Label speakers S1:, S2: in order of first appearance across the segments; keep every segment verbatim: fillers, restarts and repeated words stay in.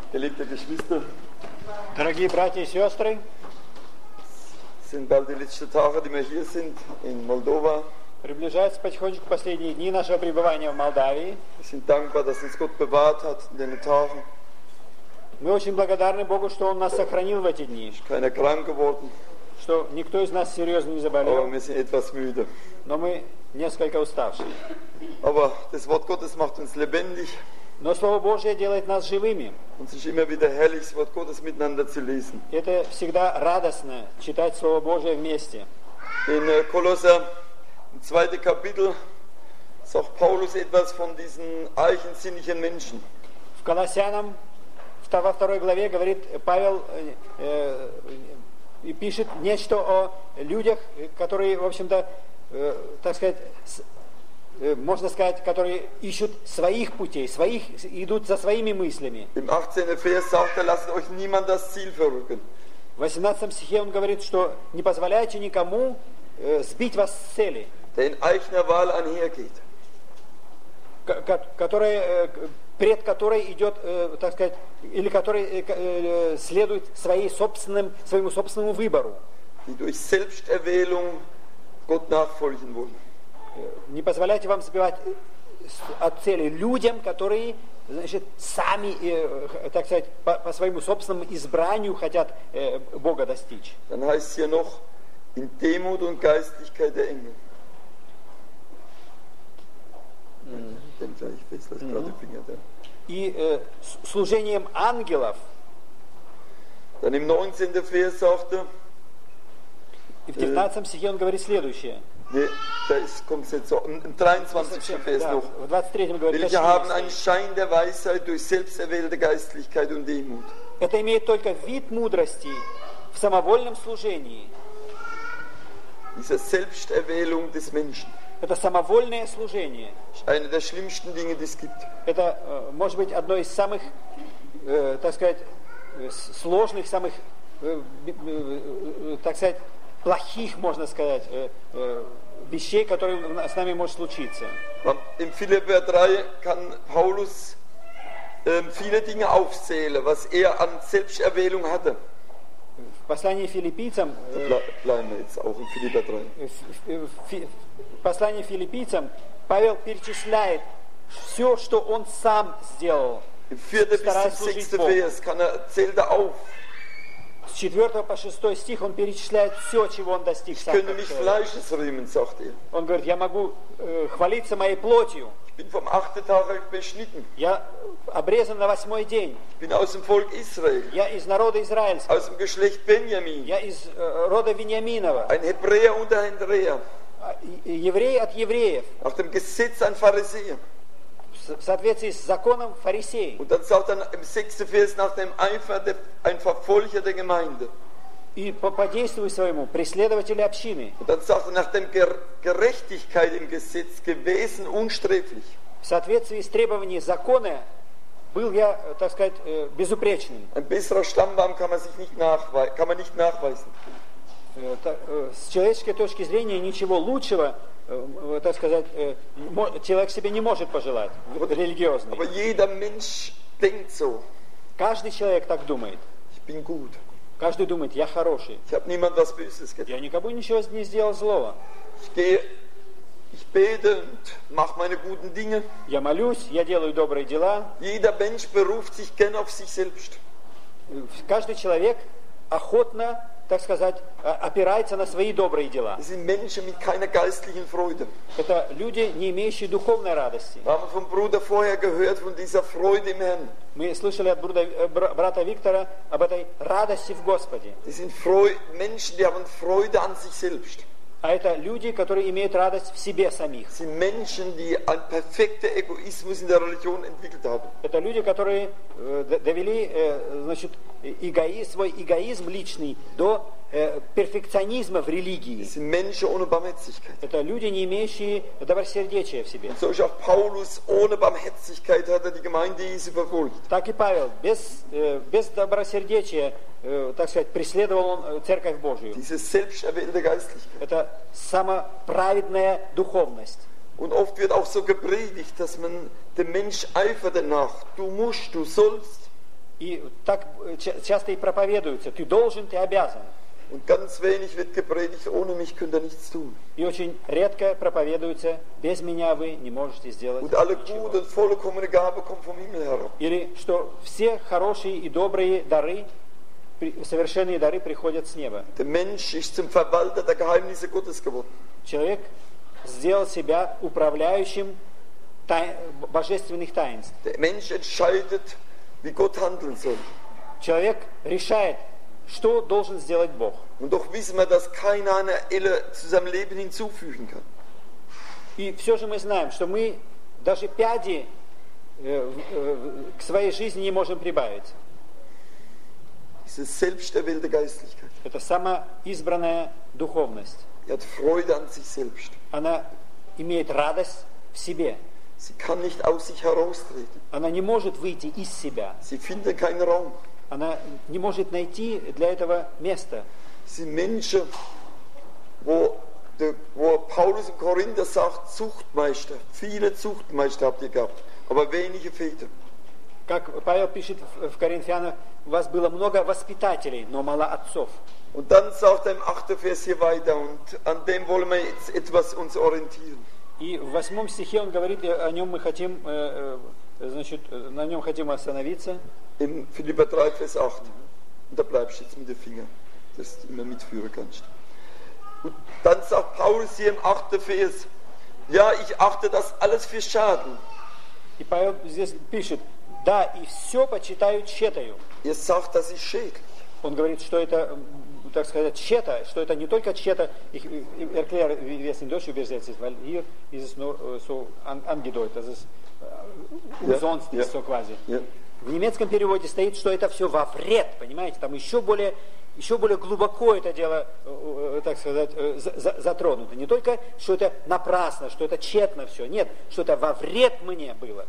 S1: Geliebte Geschwister,
S2: Дорогие братья и сестры,
S1: es sind bald die letzten Tage, die wir hier sind in Moldova.
S2: приближаются потихонечку последние дни нашего пребывания в Молдавии.
S1: Wir sind dankbar, dass uns Gott bewahrt hat in den Tagen.
S2: Мы очень благодарны Богу, что Он нас сохранил в эти дни,
S1: Keiner krank geworden,
S2: что никто из нас серьезно не
S1: aber
S2: заболел,
S1: wir sind etwas müde.
S2: но мы несколько уставшие.
S1: Aber das Wort Gottes macht uns lebendig
S2: Но Слово Божье делает нас живыми.
S1: und es ist immer wieder herrlich, das Wort Gottes miteinander zu lesen.
S2: Это всегда радостно читать Слово Божье вместе.
S1: In äh, Kolosser, im zweiten Kapitel, sagt Paulus etwas von diesen eigensinnigen Menschen.
S2: В Колоссянам во второй главе говорит Павел э, э, и пишет нечто о людях, которые, в общем-то, э, так сказать, с, э, можно сказать, которые ищут своих путей, своих, идут за своими мыслями.
S1: Im achtzehnten Vers sagt er, lasst euch niemand das Ziel verrücken.
S2: В восемнадцатом стихе он говорит, что не позволяйте никому э, сбить вас с цели,
S1: Der in eigener Wahl einhergeht.
S2: ко- ко- которая, э, пред которой идет, э, так сказать, или который э, э, следует своей собственным, своему собственному выбору.
S1: Die durch Selbsterwählung Gott nachfolgen wollen.
S2: Не позволяйте вам сбивать от цели людям, которые, значит, сами, э, так сказать, по, по своему собственному избранию хотят э, Бога достичь.
S1: Dann heißt es hier noch, in Demut und Geistlichkeit der Engel. Ich denke gleich fest, was gerade Finger da.
S2: И э, с- служением ангелов,
S1: Dann im neunzehnten Vers sagt er,
S2: и в девятнадцатом стихе он говорит следующее.
S1: nee, da ist, kommt es jetzt so, im dreiundzwanzigsten Vers
S2: Да,
S1: noch.
S2: в двадцать третьем говорит,
S1: Welche haben einen Schein der Weisheit durch selbsterwählte Geistlichkeit und Demut.
S2: это имеет только вид мудрости в самовольном служении.
S1: Diese Selbsterwählung des Menschen
S2: Это самовольное служение.
S1: ist eine der schlimmsten Dinge, die es gibt.
S2: Это, э, может быть, одно из самых, э, так сказать, э, с- сложных, самых, э, би- э, э, так сказать, плохих, можно сказать, э, э, вещей, которые с нами может случиться.
S1: Im Philipper drei kann Paulus ähm, viele Dinge aufzählen, was er an Selbsterwählung hatte.
S2: В послании филиппийцам,
S1: Da
S2: э,
S1: ble bleiben wir jetzt auch im Philipper drei.
S2: в, в- в фи- в послании филиппийцам Павел перечисляет все, что он сам сделал.
S1: Im vierten bis zum sechsten Vers kann er, zählt er auf.
S2: С четвёртого по шестой стих он перечисляет все, чего он достиг
S1: Ich
S2: сам.
S1: könnte
S2: как
S1: mich
S2: человек.
S1: Fleisches rühmen, sagt er.
S2: Он говорит, я могу э, хвалиться моей плотью.
S1: Ich bin vom achten Tag beschnitten.
S2: Я обрезан на восьмой день.
S1: Ich bin aus dem Volk Israel,
S2: Я из народа израильского.
S1: aus dem Geschlecht Benjamin.
S2: Я из э, рода Вениаминова.
S1: Ein Hebräer unter Hebräer.
S2: А, и- и Еврей от евреев.
S1: Nach dem Gesetz ein Pharisäer.
S2: В соответствии с законом фарисей.
S1: Und dann sagt er im sechsten Vers nach dem Eifer der, ein Verfolger der Gemeinde.
S2: И по, по действию своему преследователи общины.
S1: Und dann sagt er nach dem Ger Gerechtigkeit im Gesetz gewesen unsträflich.
S2: В соответствии с требованиями закона был я, э, так сказать, э, безупречным.
S1: Ein besserer Stammbaum kann man sich nicht, nachwei kann man nicht nachweisen.
S2: Э, та- э, С человеческой точки зрения ничего лучшего, э, э, так сказать, э, мо- человек себе не может пожелать,
S1: Aber
S2: религиозный.
S1: jeder Mensch denkt so.
S2: Каждый человек так думает.
S1: Ich bin gut.
S2: Каждый думает, я хороший.
S1: Ich habe niemand was Böses getan.
S2: Я никому ничего не сделал злого.
S1: Ich gehe, ich bete und mache meine guten Dinge.
S2: Я молюсь, я делаю добрые дела.
S1: Jeder Mensch beruft sich gern auf sich selbst.
S2: Каждый человек охотно, так сказать, э, опирается на свои добрые дела.
S1: Das sind Menschen mit keiner geistlichen Freude.
S2: Это люди, не имеющие духовной радости.
S1: Wir haben vom Bruder vorher gehört, von dieser Freude im Herrn.
S2: Мы слышали от бруда- э, бра- брата Виктора об этой радости в Господе.
S1: Das sind Freu Menschen, die haben Freude an sich selbst.
S2: А это люди, которые имеют радость в себе самих.
S1: Das sind Menschen, die einen perfekten Egoismus in der Religion entwickelt haben.
S2: Это люди, которые э, д- довели э, значит, эгоизм, свой эгоизм личный до э, перфекционизма в религии.
S1: Das sind Menschen ohne Barmherzigkeit.
S2: Это люди, не имеющие добросердечия в себе.
S1: So ist auch Paulus ohne Barmherzigkeit hat er die Gemeinde Jesu verfolgt.
S2: Так и Павел, без, э, без добросердечия, э, так сказать, преследовал он э, Церковь Божию.
S1: Diese selbsterwählte Geistlichkeit.
S2: Это самоправедная духовность.
S1: Und oft wird auch so gepredigt, dass man dem Mensch eifert danach. Du musst, du sollst.
S2: И так часто и проповедуется. Ты должен, ты обязан.
S1: Und ganz wenig wird gepredigt, ohne mich könnt ihr nichts tun.
S2: И очень редко проповедуется, без меня вы не можете сделать
S1: Und alle
S2: ничего.
S1: gute und vollkommene Gabe kommt vom Himmel herab.
S2: Или что все хорошие и добрые дары, совершенные дары приходят с неба.
S1: Der Mensch ist zum Verwalter der Geheimnisse Gottes geworden.
S2: Человек сделал себя управляющим тай... божественных таинств.
S1: Der Mensch entscheidet, wie Gott handeln soll.
S2: Человек решает, что должен сделать Бог.
S1: Und doch wissen wir, dass keiner eine Elle zu seinem Leben hinzufügen kann.
S2: И все же мы знаем, что мы даже пяди э, э, к своей жизни не можем прибавить.
S1: Diese selbsterwählte Geistlichkeit.
S2: Это самоизбранная духовность.
S1: Er hat Freude an sich selbst.
S2: Она имеет радость в себе.
S1: Sie kann nicht aus sich heraustreten.
S2: Она не может выйти из себя.
S1: Sie findet keinen Raum.
S2: Она не может найти для этого места.
S1: Sie sind Menschen, wo, der, wo Paulus im Korinther sagt, Zuchtmeister. Viele Zuchtmeister habt ihr gehabt, aber wenige Väter.
S2: Как Павел пишет в Коринфянах, у вас было много воспитателей, но мало отцов.
S1: Und dann sagt er im achten Vers hier weiter, und an dem wollen wir jetzt etwas uns orientieren.
S2: И в восьмом стихе он говорит, о нем мы хотим, значит, на нем хотим остановиться.
S1: Im Philipper drei, Vers acht. Und da bleibst du jetzt mit den Fingern, dass du immer mitführen kannst. Und dann sagt Paulus hier im achten Vers, ja, ich achte das alles für Schaden.
S2: И Павел здесь пишет, да, и все почитаю тщетою.
S1: Er sagt, das ist schädlich.
S2: Он говорит, что это, так сказать, тщета, что это не только тщета, ich erkläre, wie es in Deutsch übersetzt ist, weil hier ist es nur so angedeutet, dass es umsonst ist, so quasi. В немецком переводе стоит, что это все во вред, понимаете, там еще более, еще более глубоко это дело, так сказать, затронуто. Не только, что это напрасно, что это тщетно все, нет, что это во вред мне было.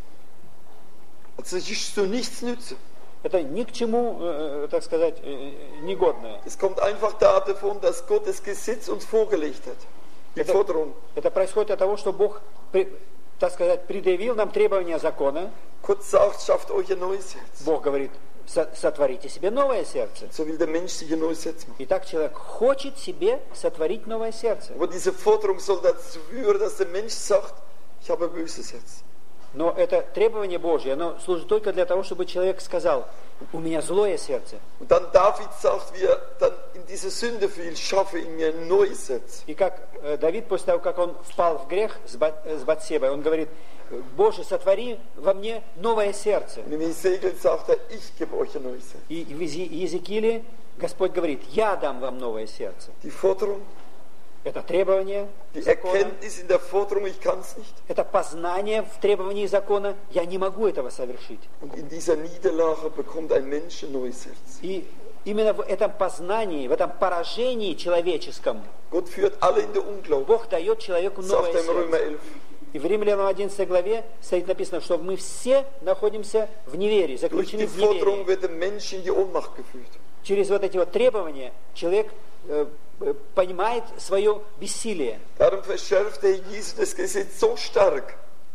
S1: Also es ist so nichts nütze.
S2: Это ни к чему, так сказать, негодное.
S1: Es kommt einfach davon, dass Gott das Gesetz uns vorgelegt hat. Die
S2: Это,
S1: Forderung.
S2: это происходит от того, что Бог, так сказать, предъявил нам требования закона.
S1: Gott sagt, schafft euch ein neues Herz.
S2: Бог говорит, сотворите себе новое сердце.
S1: So will der Mensch sich ein neues Herz machen.
S2: Итак, человек хочет себе сотворить новое сердце.
S1: Aber diese Forderung soll dazu führen, dass der Mensch sagt, ich habe ein böses Herz.
S2: Но это требование Божье, оно служит только для того, чтобы человек сказал, у меня злое сердце.
S1: Und dann David sagt, wie er dann in diese Sünde fiel, schaffe in mir ein neues Herz.
S2: И как Давид, после того, как он впал в грех с Батсебой, он говорит, Боже, сотвори во мне новое сердце.
S1: Und im Hesekiel sagt er, ich gebe euch ein neues Herz.
S2: И в Иезекииле Господь говорит, я дам вам новое сердце.
S1: Die Forderung,
S2: это требование
S1: die
S2: закона.
S1: Erkenntnis in der Forderung, ich kann es nicht.
S2: Это познание в требовании закона, я не могу этого совершить.
S1: Und in dieser Niederlage bekommt ein Mensch ein neues Herz.
S2: И именно в этом познании, в этом поражении человеческом,
S1: Gott führt alle in der Unglaube.
S2: Бог дает человеку новое
S1: Sagt er im Römer
S2: сердце.
S1: elf.
S2: И в Римлянам одиннадцатой главе стоит написано, что мы все находимся в неверии,
S1: Durch
S2: заключены
S1: die
S2: в
S1: Forderung
S2: неверии.
S1: wird der Mensch in die Ohnmacht geführt.
S2: Через вот эти вот требования человек э, понимает свое бессилие.
S1: Darum verschärft der Jesus das Gesetz so stark,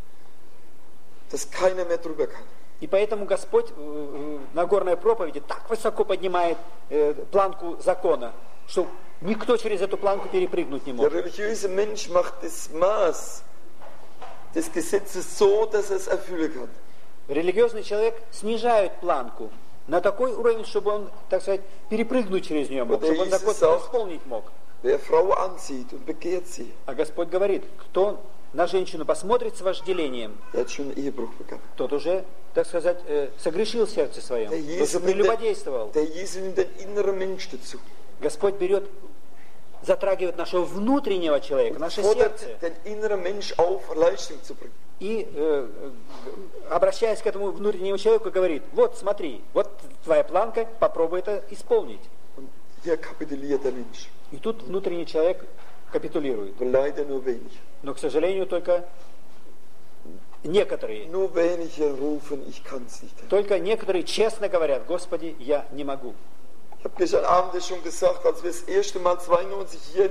S1: dass keiner mehr drüber kann.
S2: И поэтому Господь э, на горной проповеди так высоко поднимает э, планку закона, что никто через эту планку перепрыгнуть не
S1: Der
S2: может.
S1: religiöse Mensch macht das Maß des Gesetzes so, dass er es erfüllen kann.
S2: Религиозный человек снижает планку на такой уровень, чтобы он, так сказать, перепрыгнуть через нее мог,
S1: Вот
S2: чтобы он
S1: Иисус
S2: закон
S1: sagt,
S2: исполнить мог.
S1: Wer Frau ansieht und begehrt sie,
S2: А Господь говорит, кто на женщину посмотрит с вожделением,
S1: der hat schon einen Ehebruch begangen.
S2: тот уже, так сказать, э, согрешил в сердце своем,
S1: Der
S2: тот
S1: Jesus,
S2: уже
S1: nimmt den,
S2: прелюбодействовал.
S1: der Jesus nimmt den inneren Mensch dazu.
S2: Господь берет, затрагивает нашего внутреннего человека,
S1: Und
S2: наше
S1: fordert
S2: сердце.
S1: den inneren Mensch auf, Leistung zu bringen.
S2: И, э, обращаясь к этому внутреннему человеку, говорит, вот смотри, вот твоя планка, попробуй это исполнить.
S1: Und hier kapituliert der Mensch.
S2: И тут внутренний человек капитулирует.
S1: Aber leider nur wenig.
S2: Но, к сожалению, только некоторые,
S1: Nur wenige rufen, ich kann es nicht.
S2: только некоторые честно говорят, Господи, я не могу.
S1: Ich habe gestern Abend das schon gesagt, als wir das erste Mal zweiundneunzig hier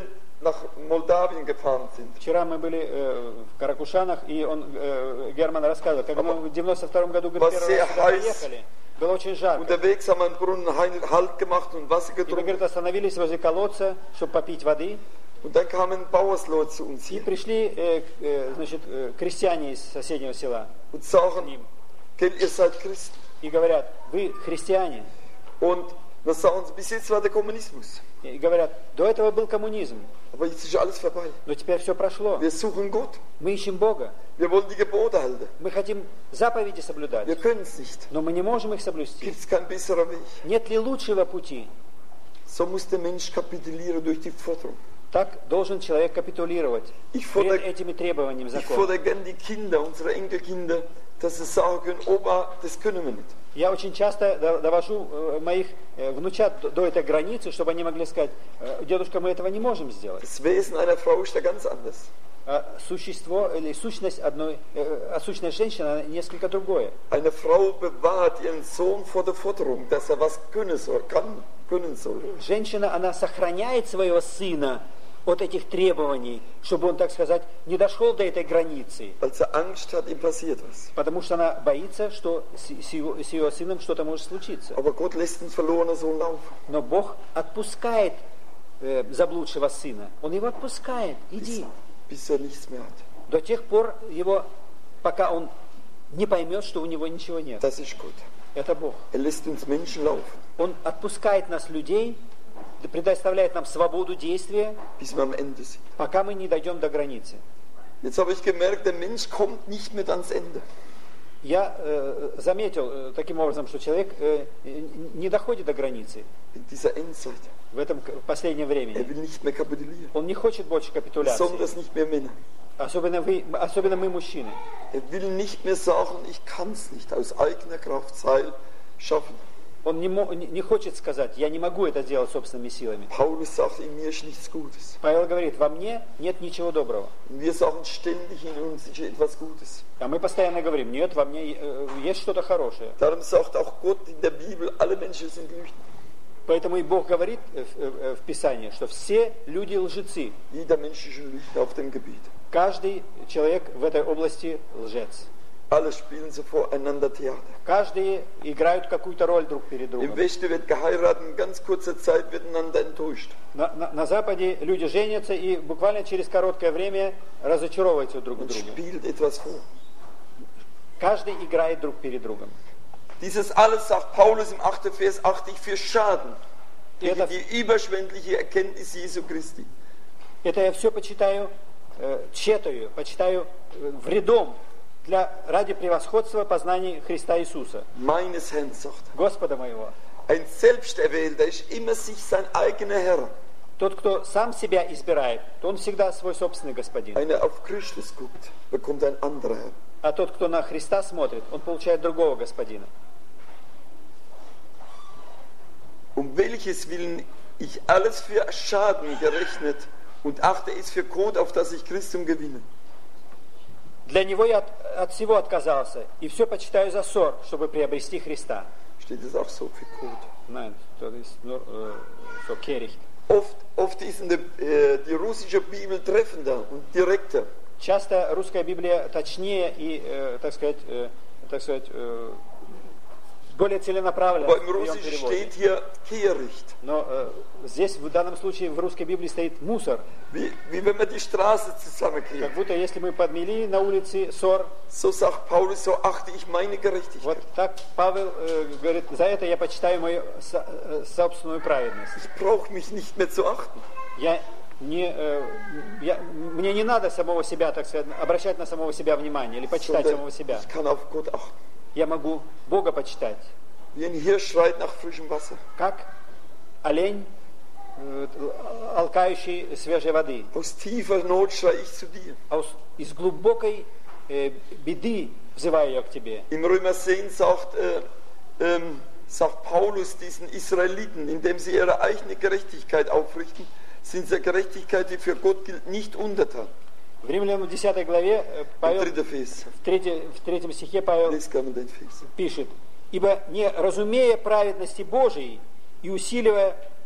S1: nach Moldawien gefahren sind.
S2: Вчера мы были э, в Каракушанах, и он, э, Герман рассказывал, как мы в девяносто втором году говорит, первый раз сюда приехали, было очень жарко.
S1: Unterwegs haben wir einen Brunnen Halt gemacht und Wasser
S2: И мы,
S1: getrunken.
S2: говорит, остановились возле колодца, чтобы попить воды.
S1: Und dann kam ein Bauerslot zu uns
S2: И
S1: hier
S2: пришли э, э, значит, э, крестьяне из соседнего села
S1: und
S2: к
S1: sagen,
S2: ним
S1: gell, ihr seid Christen.
S2: и говорят, вы христиане.
S1: Und dann sagen sie, bis jetzt war der Kommunismus.
S2: И говорят, до этого был коммунизм,
S1: Aber jetzt ist alles vorbei.
S2: но теперь все прошло.
S1: Wir suchen Gott.
S2: Мы ищем Бога.
S1: Wir wollen die Gebote halten.
S2: Мы хотим заповеди соблюдать,
S1: Wir können es nicht.
S2: но мы не можем их соблюсти.
S1: Gibt es keinen besseren Weg.
S2: Нет ли лучшего пути?
S1: So muss der Mensch kapitulieren durch die Forderung.
S2: Так должен человек капитулировать
S1: Ich
S2: перед
S1: fordere,
S2: этими требованиями
S1: ich
S2: закона.
S1: fordere gern die Kinder, unsere Enkelkinder, dass sie sagen können, Opa, das können wir nicht.
S2: Я очень часто до- довожу э, моих э, внучат до- до этой границы, чтобы они могли сказать, «Э, дедушка, мы этого не можем сделать.
S1: Das Wesen einer Frau ist da ganz anders.
S2: А существо или сущность одной, э, а сущность женщины она несколько другое.
S1: Eine Frau bewahrt ihren Sohn vor der Forderung, dass er was können soll, kann, können soll.
S2: Женщина, она сохраняет своего сына от этих требований, чтобы он, так сказать, не дошел до этой границы.
S1: Als er Angst hat, ihm passiert was.
S2: Потому что она боится, что с, с его, с ее сыном что-то может случиться.
S1: Aber Gott lässt den verlorenen Sohn laufen.
S2: Но Бог отпускает э, заблудшего сына. Он его отпускает. Иди.
S1: Bis er nichts mehr hat.
S2: До тех пор его, пока он не поймет, что у него ничего нет.
S1: Das ist Gott.
S2: Это Бог.
S1: Er lässt uns Menschen laufen,
S2: Он отпускает нас, людей, предоставляет нам свободу действия,
S1: bis wir am Ende sind.
S2: пока мы не дойдем до границы.
S1: Jetzt habe ich gemerkt, der Mensch kommt nicht mit ans Ende.
S2: Я э, заметил э, таким образом, что человек э, не доходит до границы
S1: In dieser Endzeit.
S2: в этом к- последнем
S1: Er
S2: времени.
S1: will nicht mehr kapitulieren.
S2: Он не хочет больше капитуляции.
S1: Besonders nicht mehr Männer.
S2: Особенно, вы, особенно мы, мужчины.
S1: Er will nicht mehr sagen, ich kann es nicht aus eigener Kraft Seil schaffen.
S2: Он не, мо- не не хочет сказать, я не могу это сделать собственными силами.
S1: Paulus sagt, in mir ist nichts Gutes.
S2: Павел говорит, во мне нет ничего доброго.
S1: Und wir sagen ständig, in uns ist etwas Gutes.
S2: А мы постоянно говорим, нет, во мне э, есть что-то хорошее.
S1: Darum sagt auch Gott in der Bibel, alle Menschen sind Lügner.
S2: Поэтому и Бог говорит э, в, э, в Писании, что все люди лжецы.
S1: Jeder Mensch ist ein Lügner auf dem Gebiet.
S2: Каждый человек в этой области лжец.
S1: Alle spielen so voreinander Theater.
S2: Каждый играют какую-то роль друг перед
S1: Im
S2: другом.
S1: Westen wird geheiratet, in ganz kurzer Zeit wird einander enttäuscht.
S2: На, на- на Западе люди женятся и буквально через короткое время разочаровываются друг в
S1: Und
S2: друге.
S1: spielt etwas vor.
S2: Каждый играет друг перед другом.
S1: Dieses alles, sagt Paulus im achten Vers, achte ich für Schaden gegen
S2: Это-
S1: die überschwängliche Erkenntnis Jesu Christi.
S2: Это я все почитаю, э, тщетою, почитаю э, вредом для, ради превосходства познаний Христа Иисуса,
S1: Meines Herrn, sagt er.
S2: Господа моего.
S1: Ein Selbsterwählter ist immer sich sein eigener Herr.
S2: Тот, кто сам себя избирает, то он всегда свой собственный господин.
S1: Einer auf Christus guckt, bekommt ein anderer Herr.
S2: А тот, кто на Христа смотрит, он получает другого господина.
S1: Um welches Willen ich alles für Schaden gerechnet und achte es für Kot, auf das ich Christum gewinne.
S2: Для него я от, от всего отказался, и все почитаю за ссор, чтобы приобрести Христа.
S1: Steht das auch so für Kot?
S2: Nein, das ist nur äh, so kehricht.
S1: Oft, oft ist in der, äh, die russische Bibel treffender und direkter.
S2: Часто русская Библия точнее и, э, так сказать, э, так сказать, э, более целенаправленно
S1: Aber
S2: в
S1: im
S2: своем
S1: Russischen
S2: переводе.
S1: steht hier Kehricht.
S2: Но э, здесь, в данном случае, в русской Библии стоит мусор.
S1: Wie, wie wenn man die Straße
S2: Как
S1: zusammenkriegt.
S2: будто если мы подмели на улице ссор,
S1: So sagt Paulus, so achte ich meine Gerechtigkeit.
S2: вот так Павел э, говорит, за это я почитаю мою со- э, собственную праведность.
S1: Ich brauche mich nicht mehr zu achten.
S2: Я не, э, я, мне не надо самого себя, так сказать, обращать на самого себя внимание или почитать
S1: Sondern
S2: самого себя.
S1: ich kann auf Gott achten.
S2: Я могу Бога почитать.
S1: Wie ein Hirsch schreit nach frischem Wasser.
S2: Как олень, э, алкающий свежей воды.
S1: Aus tiefer Not schrei ich zu dir.
S2: А ус- из глубокой э, беды взываю я к тебе.
S1: Im Römer zehn sagt, äh, ähm, sagt Paulus diesen Israeliten, indem sie ihre eigene Gerechtigkeit aufrichten, sind sie Gerechtigkeit, die für Gott gilt, nicht untertan.
S2: В Римлянам десятой главе э,
S1: Der
S2: Павел,
S1: dritte Vers.
S2: в, третье- в третьем стихе Павел
S1: Lies gerne den Vers.
S2: пишет: «Ибо не разумея праведности Божией и усиливая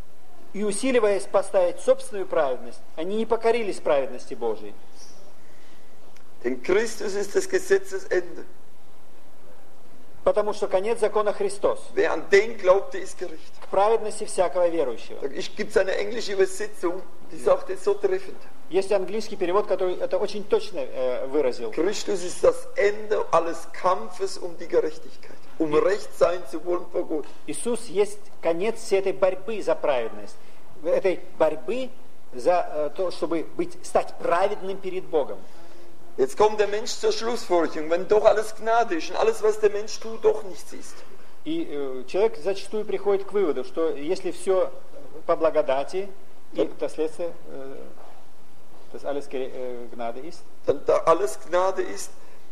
S2: и усиливаясь поставить собственную праведность, они не покорились праведности Божией.
S1: Denn Christus ist das Gesetzesende.
S2: Потому что конец закона Христос.
S1: Wer an den glaubte, ist gerecht.
S2: К праведности всякого верующего.
S1: Da gibt es eine englische Übersetzung, die sagt es so treffend.
S2: Есть английский перевод, который это очень точно э, выразил.
S1: Christus ist das Ende alles Kampfes um die Gerechtigkeit, um Recht sein zu wollen vor Gott.
S2: Иисус есть конец всей этой борьбы за праведность, этой борьбы за э, то, чтобы быть, стать праведным перед Богом.
S1: Jetzt kommt der Mensch zur Schlussfolgerung, wenn doch alles Gnade ist und alles, was der Mensch tut, doch nichts ist.
S2: И э, человек зачастую приходит к выводу, что если все по благодати, и это следствие, э, dass alles äh, Gnade ist.
S1: Dann da alles Gnade ist,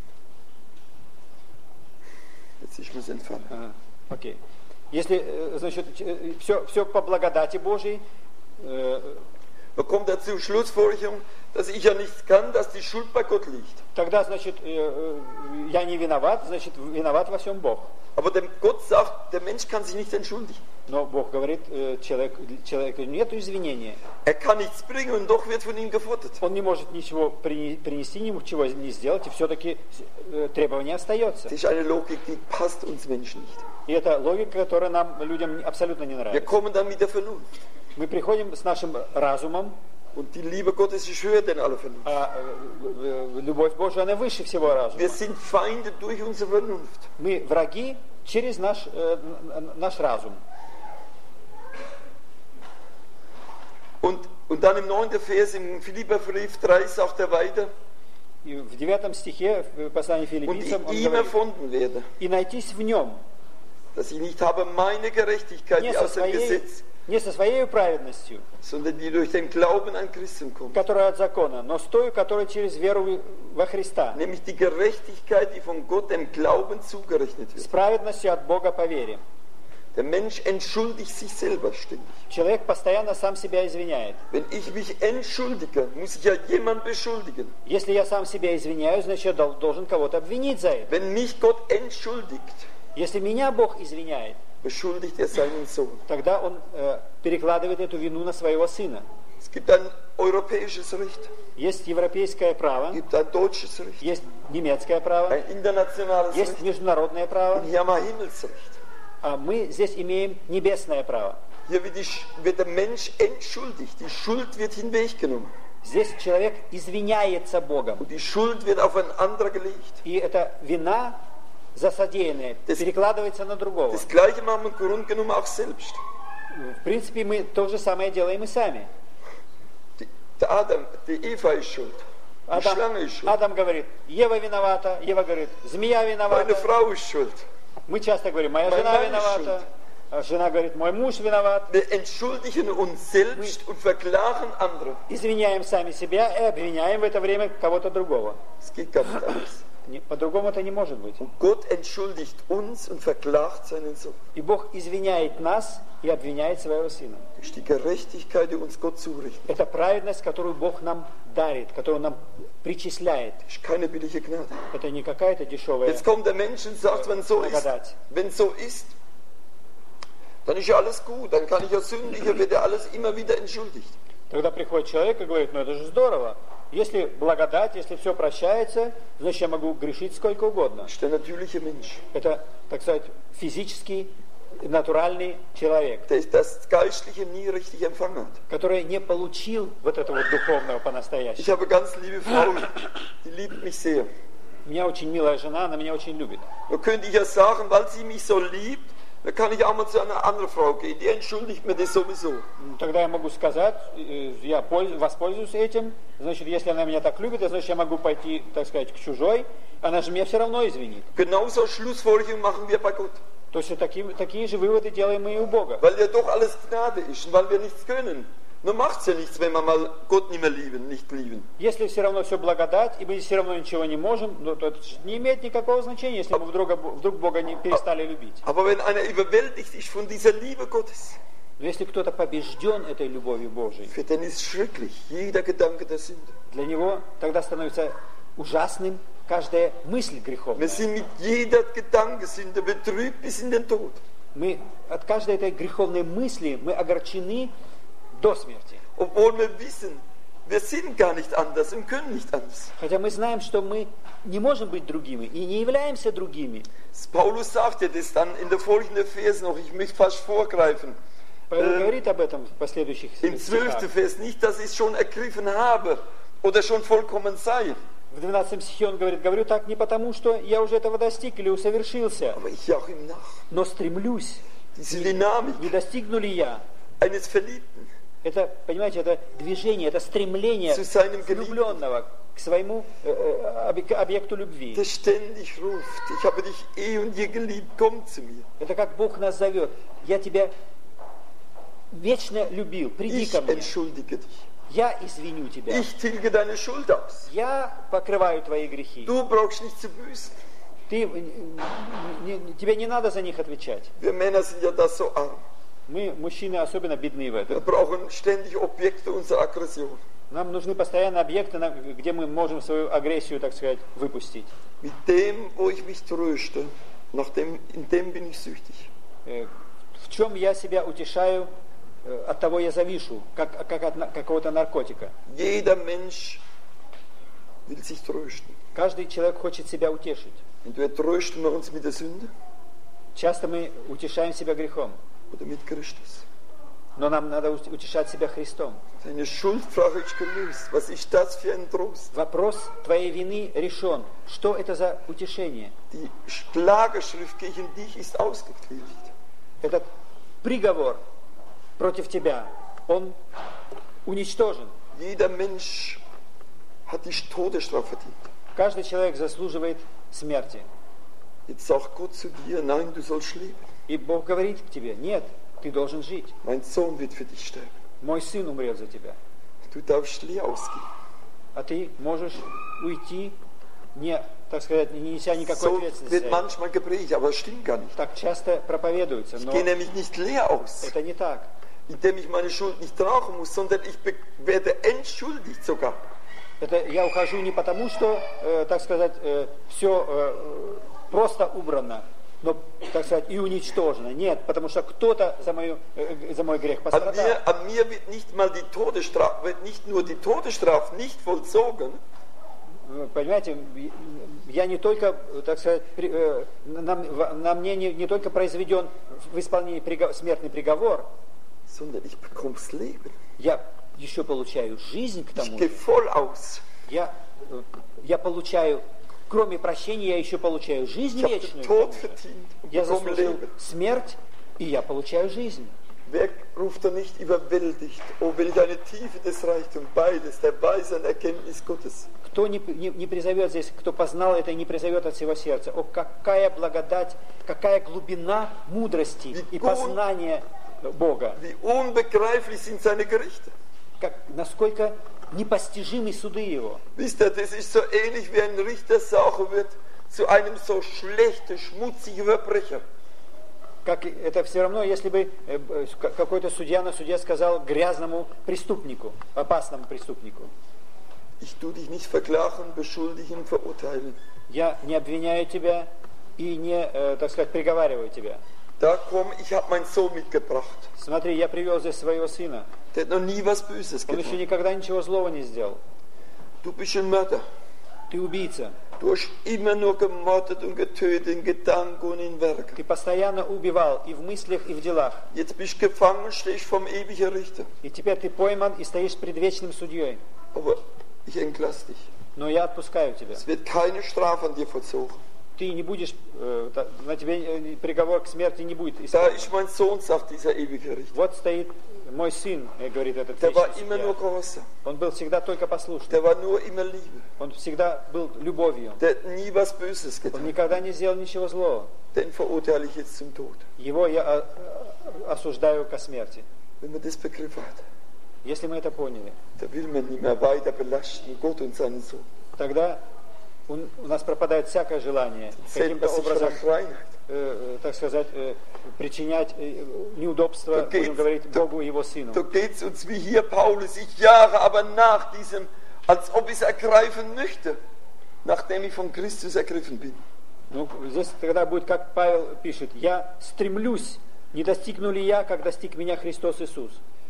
S1: jetzt ich muss entfernen.
S2: Ага, окей. Если, значит, все, все по благодати Божьей, э,
S1: da kommt er zur Schlussfolgerung, dass ich ja nichts kann, dass die Schuld bei Gott liegt.
S2: Тогда, значит, э, я не виноват, значит, виноват во всем Бог.
S1: Aber dem Gott sagt, der Mensch kann sich nicht entschuldigen.
S2: Но Бог говорит, человек, человеку нет извинения.
S1: Er kann nichts bringen und doch wird von ihm gefordert.
S2: Он не может ничего принести, ничего не сделать, и все-таки требование остается.
S1: Das ist eine Logik, die passt uns Menschen nicht.
S2: И это логика, которая нам, людям, абсолютно не нравится.
S1: Wir kommen dann mit der Vernunft.
S2: Мы приходим с нашим разумом.
S1: Und die Liebe Gottes ist höher denn alle Vernunft.
S2: А любовь Божия, она выше всего разума.
S1: Wir sind Feinde durch unsere Vernunft.
S2: Мы враги через наш, э, наш разум.
S1: Und, und dann im neunten Vers im Philipperbrief drei sagt er weiter.
S2: И в девятом стихе в послании Филиппийцам он
S1: говорит,
S2: и найтись в нем,
S1: dass ich nicht habe meine Gerechtigkeit, die aus dem Gesetz,
S2: не со своей праведностью,
S1: sondern die durch den Glauben an Christus kommt.
S2: Которая от закона, но с той, которая через веру во Христа.
S1: Nämlich die Gerechtigkeit, die von Gott dem Glauben zugerechnet wird.
S2: С праведностью от Бога по вере.
S1: Der Mensch entschuldigt sich selber ständig.
S2: Человек постоянно сам себя извиняет.
S1: Wenn ich mich entschuldige, muss ich ja jemand beschuldigen.
S2: Если я сам себя извиняю, значит, я должен кого-то обвинить за это.
S1: Wenn mich Gott entschuldigt,
S2: если меня Бог извиняет,
S1: beschuldigt er seinen Sohn.
S2: Тогда он äh, перекладывает эту вину на своего сына.
S1: Es gibt ein europäisches Recht.
S2: Есть европейское право.
S1: Es gibt ein deutsches Recht.
S2: Есть немецкое право.
S1: Ein internationales
S2: есть
S1: Recht.
S2: Международное право.
S1: Und hier haben wir Himmelsrecht.
S2: А мы здесь имеем небесное право.
S1: Hier wird, die, wird der Mensch entschuldigt. Die Schuld wird hinweggenommen.
S2: Здесь человек извиняется Богом.
S1: Und die Schuld wird auf einen anderen gelegt.
S2: И эта вина за содеянное das, перекладывается на другого.
S1: Das Gleiche machen wir im Grunde genommen auch selbst.
S2: В принципе, мы то же самое делаем и сами.
S1: Die, der Adam, die Eva ist schuld. Die
S2: Адам,
S1: Schlange ist schuld.
S2: Адам говорит, Ева виновата. Ева говорит, змея виновата.
S1: Meine Frau ist schuld.
S2: Мы часто говорим, моя
S1: mein
S2: жена
S1: Mann
S2: виновата. А жена говорит, мой муж виноват.
S1: Wir entschuldigen uns selbst und verklagen andere.
S2: Извиняем сами себя и обвиняем в это время кого-то другого.
S1: Es geht gar nicht anders.
S2: По-другому это не может быть.
S1: Und Gott entschuldigt uns und verklagt seinen Sohn.
S2: И Бог извиняет нас и обвиняет своего сына.
S1: Das ist die Gerechtigkeit, die uns Gott zurechnet.
S2: Это праведность, которую Бог нам дарит, которую нам причисляет.
S1: Das ist keine billige Gnade.
S2: Это не какая-то дешевая
S1: Jetzt kommt der Mensch und sagt, wenn so ist, wenn so ist, dann ist ja alles gut, dann kann ich ja sündigen, wird ja alles immer wieder entschuldigt.
S2: Тогда приходит человек и говорит, ну это же здорово. Если благодать, если все прощается, значит я могу грешить сколько угодно.
S1: Das ist der natürliche Mensch.
S2: Это, так сказать, физический, натуральный человек.
S1: Der das Geistliche nie richtig empfangen hat.
S2: Который не получил вот этого духовного
S1: Ich
S2: по-настоящему.
S1: habe eine ganz liebe Frau, die liebt mich sehr.
S2: У меня очень милая жена, она меня очень любит.
S1: Nur könnte ich ja sagen, weil sie mich so liebt, dann kann ich auch mal zu einer anderen Frau gehen, die entschuldigt mir das sowieso.
S2: Тогда я могу сказать, я воспользуюсь этим, значит, если она меня так любит, значит, я могу пойти, так сказать, к чужой, она же меня все равно извинит.
S1: Genauso Schlussfolgerungen machen wir bei Gott.
S2: То есть такие, такие же выводы делаем мы и у Бога.
S1: Weil ja doch alles Gnade ist und weil wir nichts können. Nur macht es ja nichts, wenn wir mal Gott nicht mehr lieben, nicht lieben.
S2: Если все равно все благодать, и мы все равно ничего не можем, ну, то это не имеет никакого значения, если мы вдруг, вдруг Бога не перестали любить.
S1: Aber wenn einer überwältigt ist von dieser Liebe Gottes,
S2: но если кто-то побежден этой любовью Божией,
S1: für den ist schrecklich jeder Gedanke der Sünde.
S2: Для него тогда становится ужасным каждая мысль греховная.
S1: Wir sind mit jeder Gedankensünde betrübt bis in den Tod.
S2: Мы от каждой этой греховной мысли мы огорчены до смерти.
S1: Obwohl wir wissen, wir sind gar nicht anders und können nicht anders.
S2: Хотя мы знаем, что мы не можем быть другими и не являемся другими.
S1: Paulus sagte das dann in der folgenden Vers noch, ich möchte fast vorgreifen.
S2: Павел
S1: Äh,
S2: говорит об этом в последующих
S1: Im zwölften
S2: стихах.
S1: Vers, nicht, dass ich es schon ergriffen habe oder schon vollkommen sei,
S2: В двенадцатом стихе он говорит, говорю так не потому, что я уже этого достиг или усовершился,
S1: aber ich jage ihm nach.
S2: но стремлюсь.
S1: Diese Dynamik
S2: Не достигну ли я?
S1: eines Verliebten
S2: Это, понимаете, это движение, это стремление
S1: zu seinem Geliebten,
S2: влюбленного к своему э, э, объ- объекту любви.
S1: der ständig ruft, ich habe dich eh und je geliebt, komm zu mir.
S2: Это как Бог нас зовет. Я тебя вечно любил, приди
S1: Ich
S2: ко мне.
S1: entschuldige dich.
S2: Я извиню тебя.
S1: Ich tilge deine Schuld aus.
S2: Я покрываю твои грехи.
S1: Du brauchst nicht zu büßen.
S2: Ты, э, не- не- тебе не надо за них отвечать.
S1: Wir Männer sind ja da so arm.
S2: Мы, мужчины, особенно бедны в
S1: Wir
S2: этом.
S1: brauchen ständig Objekte unserer Aggression.
S2: Нам нужны постоянно объекты, на- где мы можем свою агрессию, так сказать, выпустить.
S1: Mit dem, wo ich mich tröste, nach dem, in dem bin ich süchtig.
S2: Э, В чем я себя утешаю, э, от того я завишу, как, как от на- какого-то наркотика.
S1: Jeder Mensch will sich trösten.
S2: Каждый человек хочет себя утешить.
S1: Entweder trösten wir uns mit der Sünde
S2: Часто мы утешаем себя грехом,
S1: oder mit Christus.
S2: но нам надо ут- утешать себя Христом.
S1: Deine Schuldfrage ist gelöst. Was ist das für ein Trost?
S2: Вопрос твоей вины решен. Что это за утешение?
S1: Die Klageschrift gegen dich ist ausgetilgt.
S2: Этот приговор против тебя, он уничтожен.
S1: Jeder Mensch hat die Todesstrafe verdient.
S2: Каждый человек заслуживает смерти.
S1: Jetzt sagt Gott zu dir, nein, du sollst leben.
S2: И Бог говорит к тебе, нет, ты должен жить.
S1: Mein Sohn wird für dich sterben.
S2: Мой сын умрет за тебя.
S1: Du darfst leer ausgehen.
S2: А ты можешь уйти, не, так сказать, не неся никакой
S1: So
S2: ответственности.
S1: wird
S2: за это.
S1: manchmal gepredigt, aber es stimmt gar nicht.
S2: Так часто проповедуется,
S1: Ich
S2: но
S1: gehe nämlich nicht leer aus,
S2: это не так.
S1: indem ich meine Schuld nicht tragen muss, sondern ich be- werde entschuldigt sogar.
S2: Это я ухожу не потому, что, э, так сказать, все просто убрано, но, так сказать, и уничтожено. Нет, потому что кто-то за, мою, э, за мой грех
S1: An
S2: пострадал.
S1: mir, an mir wird nicht mal die Todesstrafe, wird nicht nur die Todesstrafe nicht vollzogen,
S2: Вы Понимаете, я не только, так сказать, при- э, на, на мне не, не только произведен в исполнении приго- смертный приговор,
S1: sondern ich bekomme das Leben.
S2: я еще получаю жизнь к
S1: Ich
S2: тому
S1: gehe
S2: же.
S1: voll aus.
S2: Я, э, я получаю, кроме прощения, я еще получаю жизнь
S1: Ich habe den
S2: вечную. к
S1: Tod
S2: тому же.
S1: verdient und
S2: Я
S1: bekomme
S2: заслужил
S1: Leben.
S2: смерть, и я получаю жизнь.
S1: Wer ruft da nicht überwältigt? Oh, welch eine Tiefe des Reichtums, beides, der Weise und Erkenntnis Gottes.
S2: Кто не, не, не призовет здесь, кто познал это и не призовет от всего сердца. О, какая благодать, какая глубина мудрости и познания Бога.
S1: Wie unbegreiflich sind seine Gerichte.
S2: Как, насколько непостижимы суды Его.
S1: Wisst ihr, das ist so ähnlich wie ein Richter sagen wird zu einem so schlechten, schmutzigen Verbrecher.
S2: Как это все равно, если бы э, э, какой-то судья на суде сказал грязному преступнику, опасному преступнику:
S1: Ich tue dich nicht verklagen, beschuldigen, verurteilen.
S2: я не обвиняю тебя и не, э, так сказать, приговариваю тебя.
S1: Da komm, ich habe meinen Sohn mitgebracht.
S2: Смотри, я привел здесь своего сына.
S1: Der hat noch nie was Böses
S2: Он еще
S1: getan.
S2: никогда ничего злого не сделал.
S1: Du bist ein Mörder.
S2: Ты убийца.
S1: Du hast immer nur gemordet und getötet in Gedanken und in Werken.
S2: Ты постоянно убивал и в мыслях, и в делах.
S1: Jetzt bist du gefangen, stehst vom ewigen Richter.
S2: И теперь ты пойман и стоишь пред вечным судьей.
S1: Aber ich entlasse dich.
S2: Но я отпускаю тебя.
S1: Es wird keine Strafe an dir vollzogen.
S2: Ты не будешь, э, та- на тебе э, приговор к смерти не будет
S1: Da
S2: исполнен.
S1: ist mein Sohn, sagt dieser ewige Richter.
S2: Вот стоит мой сын, э, говорит этот
S1: Der war
S2: вечный
S1: immer nur
S2: судья.
S1: gehorsam.
S2: Он был всегда только послушным.
S1: Der war nur immer Liebe.
S2: Он всегда был любовью.
S1: Der hat nie was Böses
S2: Он
S1: getan.
S2: никогда не сделал ничего злого.
S1: Den verurteile ich jetzt zum Tod.
S2: Его я а, а, осуждаю ко смерти.
S1: Wenn man das begriffen hat,
S2: Если мы это поняли,
S1: da will man nicht mehr weiter belasten, Gott und seinen Sohn.
S2: тогда у, у нас пропадает всякое желание
S1: Zählt
S2: каким-то
S1: man sich
S2: образом,
S1: nach Reinheit.
S2: э, э, так сказать, э, причинять э, неудобства,
S1: Да
S2: будем
S1: geht-
S2: говорить,
S1: да-
S2: Богу и Его Сыну.
S1: Da geht es uns wie hier Paulus. Ich jage aber nach diesem, als ob ich es ergreifen möchte, nachdem ich von Christus ergriffen bin.
S2: Ну, здесь тогда будет, как Павел пишет: «Я стремлюсь, не достигну ли я, как достиг меня Христос Иисус».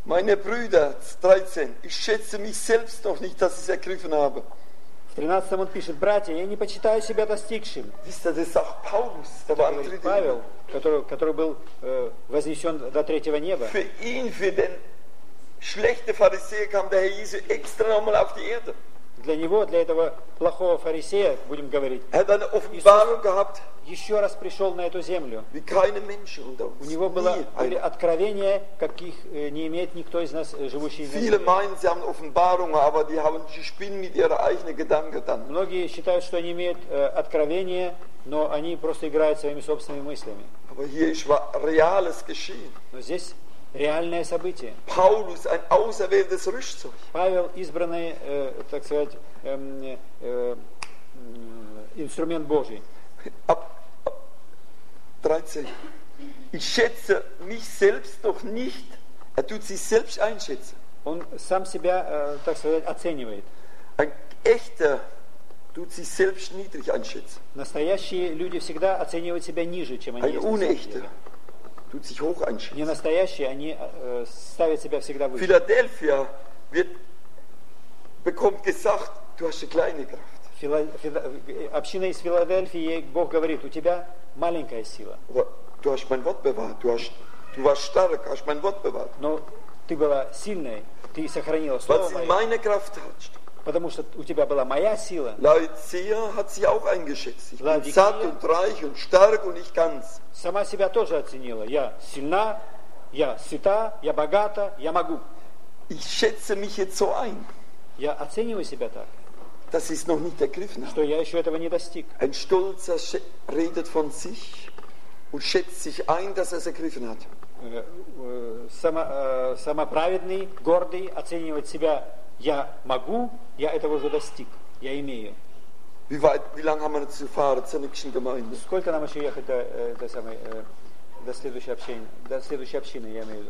S1: Meine Brüder, dreizehn, ich schätze mich selbst noch nicht, dass ich es ergriffen habe.
S2: В тринадцатом он пишет: «Братья, я не почитаю себя достигшим».
S1: Wisst ihr, das sagt Paulus, der war am dritten
S2: Павел, который, который был э, вознесен до третьего неба.
S1: Für ihn, für den schlechten Pharisäer kam der Herr Jesu extra nochmal auf die Erde.
S2: Для него, для этого плохого фарисея, будем говорить,
S1: Er hat eine Offenbarung gehabt,
S2: еще раз пришел на эту землю.
S1: wie keine Menschen unter uns.
S2: У него было,
S1: Nie
S2: были
S1: einer.
S2: откровения, каких э, не имеет никто из нас, э, живущих на
S1: Viele
S2: земле.
S1: meinen, sie haben Offenbarungen, aber die haben die spinnen mit ihrer eigenen Gedanken dann.
S2: Многие считают, что они имеют э, откровения, но они просто играют своими собственными мыслями.
S1: Aber hier ist wa- reales geschehen.
S2: Но здесь реальное событие.
S1: Paulus, ein auserwähltes Rüstzeug.
S2: Павел, избранный, э, так сказать, эм, э, э, инструмент Божий.
S1: Ab, ab dreizehn. Ich schätze mich selbst doch nicht. Er tut sich selbst einschätzen.
S2: Он сам себя, э, так сказать, оценивает.
S1: Ein echter tut sich selbst niedrig einschätzen.
S2: Настоящие люди всегда оценивают себя ниже, чем они
S1: Ein
S2: есть на самом
S1: unechter
S2: деле.
S1: tut sich hoch einschätzen.
S2: Не настоящие, они э, ставят себя всегда выше.
S1: Philadelphia wird, bekommt gesagt, du hast eine kleine Kraft.
S2: Фила- Фила- Община из Филадельфии, ей Бог говорит: у тебя маленькая сила,
S1: Aber du hast mein Wort bewahrt. Du, hast, du warst stark, hast mein Wort bewahrt.
S2: но ты была сильной, ты сохранила
S1: Weil
S2: слово
S1: es in
S2: мое,
S1: meine Kraft hat.
S2: потому что у тебя была моя сила.
S1: Laodicea hat sich auch eingeschätzt. Ich bin
S2: Laodicea.
S1: satt und reich und stark und ich kann's.
S2: Сама себя тоже оценила. Я сильна, я сыта, я богата, я могу.
S1: Ich schätze mich jetzt so ein.
S2: Я оцениваю себя так,
S1: Das ist noch nicht ergriffen.
S2: что я еще этого не достиг.
S1: Ein Stolzer schä- redet von sich und schätzt sich ein, dass er es ergriffen hat.
S2: Э, э, само- э, Самоправедный, гордый оценивает себя: я могу, я этого уже достиг, я имею.
S1: Wie, weit, wie lange haben wir noch zu fahren zur nächsten Gemeinde?
S2: Сколько нам еще ехать до, э, до, самой, э, до следующей общины? До следующей общины, я имею в виду.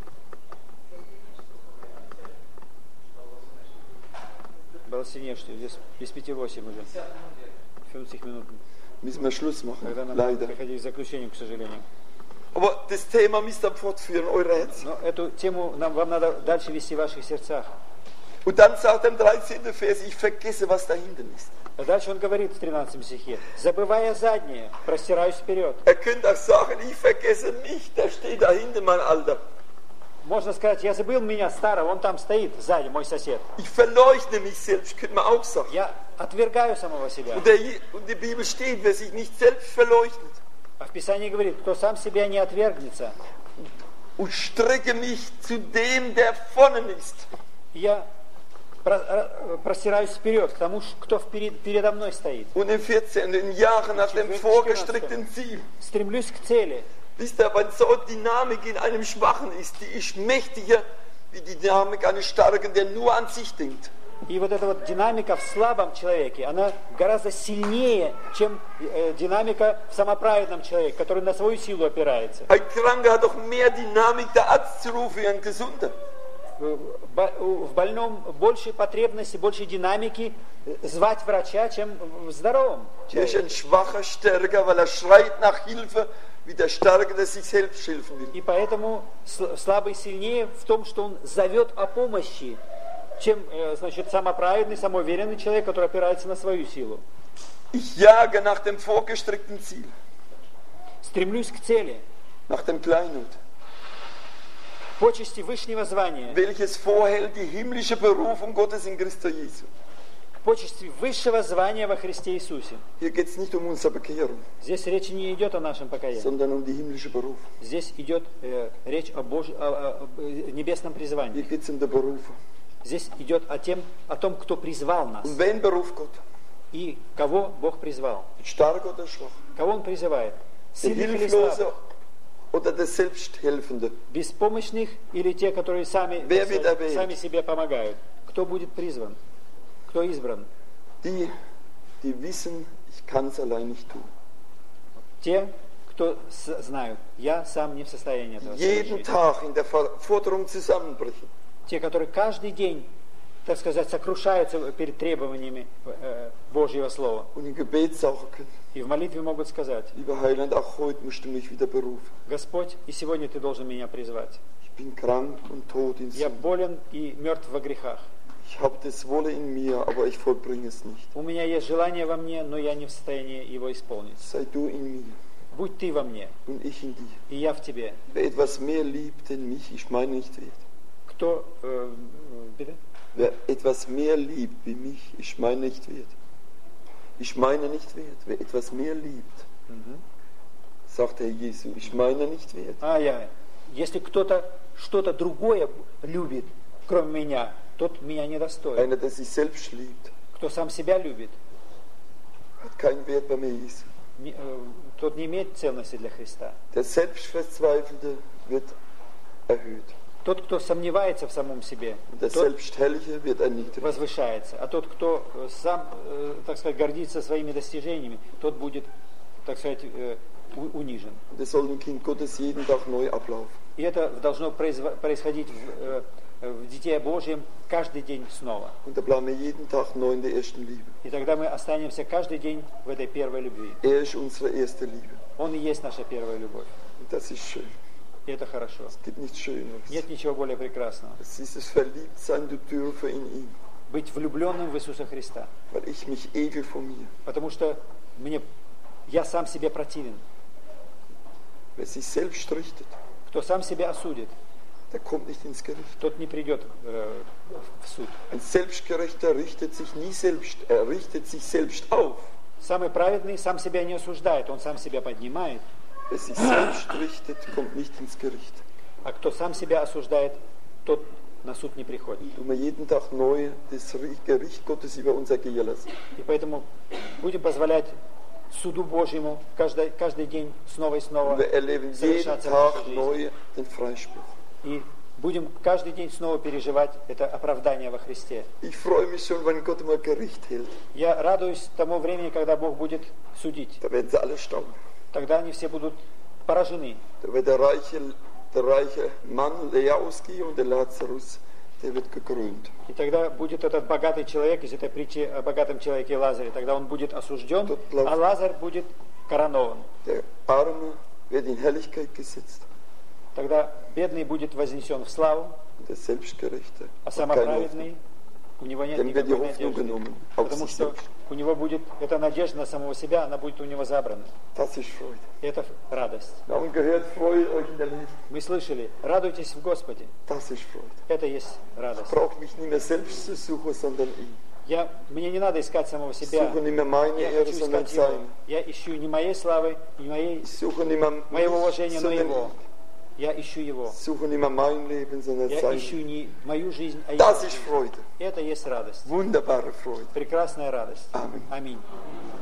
S2: Баластине, что здесь без пяти восемь уже. пятнадцать минут.
S1: Müssen wir Schluss machen,
S2: Когда нам
S1: leider.
S2: приходить к заключению, к сожалению.
S1: Aber das Thema müsst ihr fortführen, eure Herzen.
S2: Но эту тему нам, вам надо дальше вести в ваших сердцах.
S1: Und dann sagt er im dreizehnten Vers, ich vergesse, was da hinten ist.
S2: А дальше он говорит в тринадцатом стихе: забывая заднее, простираюсь вперед.
S1: Er könnte auch sagen, ich vergesse mich, der steht da hinten, mein Alter.
S2: Можно сказать: я забыл меня старого, он там стоит сзади, мой сосед.
S1: Ich verleugne mich selbst, könnte man auch sagen.
S2: Я отвергаю самого себя.
S1: Und, der, und die Bibel steht, wer sich nicht selbst verleugnet
S2: А в Писании говорит: кто сам себя не отвергнется.
S1: und strecke mich zu dem, der vorne ist.
S2: Я про- э, простираюсь вперед к тому, ш- кто вперед- передо мной стоит.
S1: Und in vierzehnten Jahren nach dem vorgestreckten Ziel.
S2: Стремлюсь к цели.
S1: Wisst ihr, wenn so Dynamik in einem Schwachen ist, die ist mächtiger wie die Dynamik eines Starken, der nur an sich denkt.
S2: И вот эта вот динамика в слабом человеке, она гораздо сильнее, чем э, динамика в самоправедном человеке, который на свою силу опирается.
S1: Ein Kranker hat doch mehr Dynamik, der Arzt zu rufen, wie ein Gesunder.
S2: В бо- в больном больше потребности, больше динамики э, звать врача, чем в здоровом
S1: Hier ist
S2: человеке.
S1: ein Schwacher stärker, weil er schreit nach Hilfe, wie der Starke, der sich selbst helfen will.
S2: И поэтому сл- слабый сильнее в том, что он зовет о помощи, чем э, значит, самоправедный, самоуверенный человек, который опирается на свою силу.
S1: Ich jage nach dem vorgestreckten Ziel,
S2: Стремлюсь к цели,
S1: nach dem Kleinod,
S2: почести высшего звания,
S1: welches vorhält die himmlische Berufung Gottes in Christus Jesu.
S2: почести высшего звания во Христе Иисусе.
S1: Hier geht es nicht um unsere Bekehrung,
S2: Здесь речь не идет о нашем покаянии.
S1: sondern um die himmlische Berufung.
S2: Здесь идет э, речь о, Божь... о- о- о небесном
S1: Hier
S2: призвании.
S1: geht es um die Berufung.
S2: Здесь идет о, тем, о том, кто призвал нас
S1: Und wen beruft Gott?
S2: и кого Бог призвал.
S1: Den Starken oder Schwachen?
S2: Кого Он призывает?
S1: Den
S2: Сильных или
S1: Hilflosen
S2: слабых?
S1: oder der Selbsthelfende?
S2: Беспомощных или те, которые сами,
S1: Wer wird erwählt?
S2: сами себе помогают? Кто будет призван? Кто избран?
S1: Die, die wissen, ich kann es allein nicht tun.
S2: Те, кто с- знают, я сам не в состоянии этого
S1: Jeden
S2: совершить.
S1: Tag in der Forderung zusammenbrechen.
S2: Те, которые каждый день, так сказать, сокрушаются перед требованиями э, Божьего Слова.
S1: Und im Gebet sagen können,
S2: И в молитве могут сказать:
S1: lieber Heiland, auch heute musst du mich wieder berufen.
S2: Господь, и сегодня Ты должен меня призвать.
S1: Ich bin krank und tot in
S2: Я
S1: Sünde.
S2: болен и мертв во грехах.
S1: Ich habe das Wolle in mir, aber ich vollbringe es nicht.
S2: У меня есть желание во мне, но я не в состоянии его исполнить.
S1: Sei du in mir
S2: Будь ты во мне,
S1: und ich in dir.
S2: и я в тебе.
S1: Wer etwas mehr liebt denn mich, ich meine nicht wert.
S2: Кто, э, bitte?
S1: Wer etwas mehr liebt wie mich, ich meine nicht wert. Ich meine nicht wert. Wer etwas mehr liebt, sagt Herr Jesu, ich meine nicht wert.
S2: А, я. Если кто-то что-то другое любит, кроме меня, тот меня не достоин.
S1: Einer, der sich selbst liebt,
S2: Кто сам себя любит,
S1: hat keinen Wert beim Herr Jesu.
S2: не- э, тот не имеет ценности для Христа.
S1: Der Selbstverzweifelte wird erhöht.
S2: Тот, кто сомневается в самом себе,
S1: Und der
S2: тот
S1: Selbstherrliche wird erniedrigt.
S2: возвышается. А тот, кто э, сам, э, так сказать, гордится своими достижениями, тот будет, так сказать, э, у- унижен.
S1: Und es soll im Kind Gottes jeden Tag neu ablaufen.
S2: И это должно произво- происходить в, э, в Дитя Божьем каждый день снова.
S1: Und da bleiben wir jeden Tag neu in der ersten Liebe.
S2: И тогда мы останемся каждый день в этой первой любви.
S1: Er ist unsere erste Liebe.
S2: Он и есть наша первая любовь.
S1: Und das ist schön.
S2: И это хорошо.
S1: Es gibt nichts Schöneres.
S2: Нет ничего более прекрасного.
S1: Es ist das Verliebtsein du dürfe in ihn.
S2: Быть влюбленным в Иисуса Христа.
S1: Weil ich mich ekel vor mir.
S2: Потому что мне, я сам себе противен.
S1: Wer sich selbst richtet,
S2: Кто сам себя осудит,
S1: der kommt nicht ins Gericht.
S2: тот не придет э, в суд.
S1: Ein Selbstgerechter richtet sich nie selbst, er richtet sich selbst auf.
S2: Самый праведный сам себя не осуждает, он сам себя поднимает.
S1: Wer sich selbst richtet, kommt nicht ins Gericht.
S2: А кто сам себя осуждает, тот на суд не приходит.
S1: Tun wir jeden Tag neu das Gericht Gottes über uns ergehen lassen.
S2: И поэтому будем позволять суду Божьему каждый, каждый день снова и снова
S1: Und wir erleben jeden
S2: совершаться в
S1: Tag
S2: нашей жизни.
S1: neu den Freispruch.
S2: И будем каждый день снова переживать это оправдание во Христе.
S1: Ich freue mich schon, wenn Gott mal Gericht hält.
S2: Я радуюсь тому времени, когда Бог будет судить.
S1: Da werden sie alle staunen.
S2: Тогда они все будут поражены.
S1: Da wird der reiche, der reiche Mann Leausgi und der Lazarus, der wird gekrönt.
S2: И тогда будет этот богатый человек из этой притчи о богатом человеке Лазаре. Тогда он будет осужден, а Лазарь будет коронован.
S1: Der Arme wird in Herrlichkeit gesetzt.
S2: Тогда бедный будет вознесен в славу,
S1: Und der Selbstgerechte
S2: а
S1: hat
S2: самый
S1: keine
S2: праведный,
S1: Hoffnung.
S2: у него нет
S1: Dem wird die
S2: никакой
S1: Hoffnung
S2: надежды.
S1: genommen auf
S2: Потому
S1: sich
S2: что
S1: selbst.
S2: у него будет эта надежда на самого себя, она будет у него забрана.
S1: Das ist Freude.
S2: И это радость.
S1: Wir haben gehört, freut euch in der Liebe.
S2: Мы слышали, радуйтесь в Господе.
S1: Das ist Freude.
S2: Это есть радость.
S1: Ich brauche mich nicht mehr selbst zu suchen, sondern ihn.
S2: Я, мне не надо искать самого
S1: Ich
S2: себя.
S1: suche nicht mehr meine
S2: Я
S1: Ehre,
S2: хочу
S1: sondern
S2: искать Его.
S1: seine.
S2: Я ищу не моей славы, не моей,
S1: Ich suche nicht mehr
S2: моего
S1: mich,
S2: уважения, но
S1: sondern
S2: Его.
S1: ihn.
S2: Я ищу Его.
S1: Ich suche nicht mehr mein Leben, sondern
S2: Я
S1: sein.
S2: ищу не мою жизнь, а Его.
S1: Das ist Freude.
S2: Это есть радость.
S1: Wunderbare Freude.
S2: Прекрасная радость.
S1: Amen.
S2: Аминь.